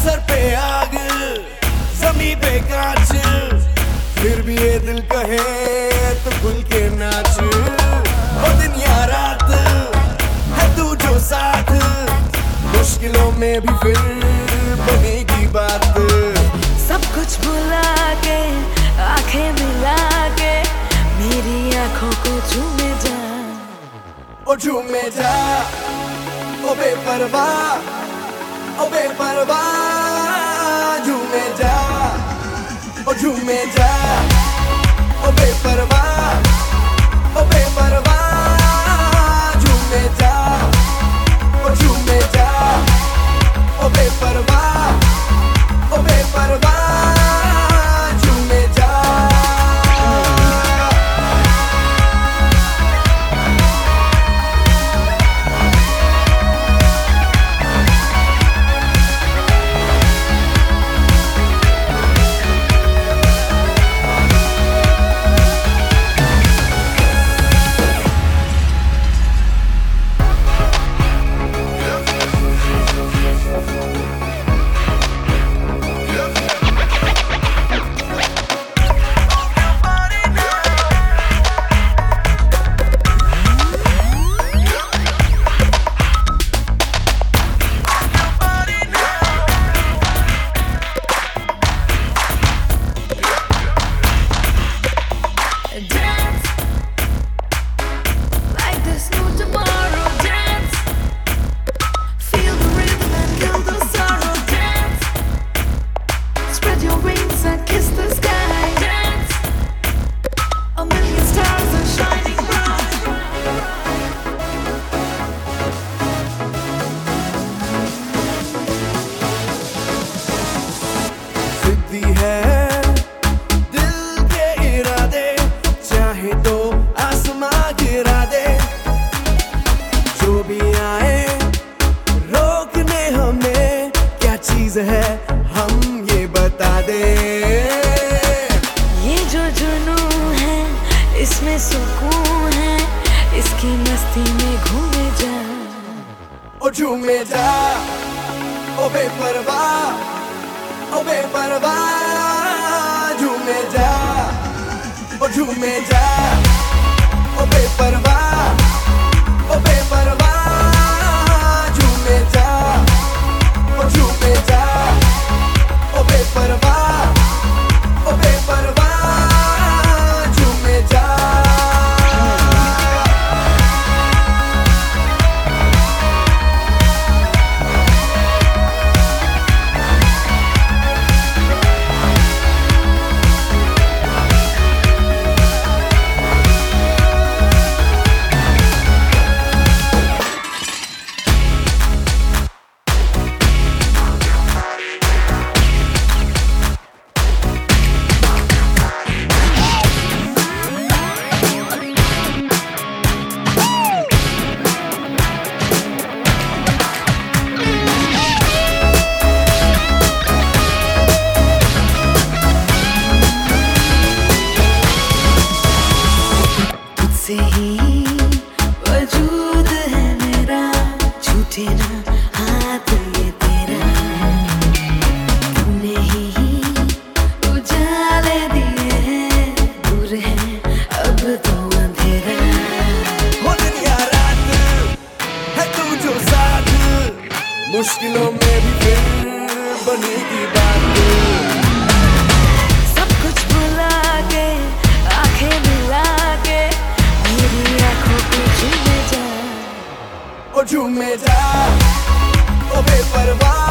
Sir पे आग जमी पे कांच, फिर भी ये दिल कहे तो खुल के नाच। ओ दिन या रात है तू जो साथ, मुश्किलों में भी फिर बनेगी बात। सब कुछ भुला के आंखें मिला के मेरी आंखों को चूमे जा, ओ झूमे जा ओ बेपरवाह, ओ बेपरवाह झूमे जा, ओ झूमे जा ओ बेपरवाह, ओ बेपरवाह झूमे जा, ओ झूमे जा ओ बेपरवाह, ओ बेपरवाह झूमे जा। है हम ये बता दे, ये जो जुनून है इसमें सुकून है, इसकी मस्ती में घूमे जा, ओ झूमे जा ओ बेपरवाह, ओ बेपरवाह झूमे जा, ओ झूमे जा ओ बेपरवाह, ओ बेपरवाह झूमे जा, ओ झूमे जा ओ बेपरवाह, ओ बेपरवाह झूमे जा। से ही वजूद है मेरा, छूटे ना हाथ ये तेरा, तूने ही उजाले दिए हैं, दूर है अब तो अंधेरा। हो दिन या रात है तू जो साथ, मुश्किलों में भी फिर बनेगी बात। सब कुछ भुला के आंखें मिला के मेरी आंखों को झूमे जा, ओ झूमे जा ओ बेपरवाह,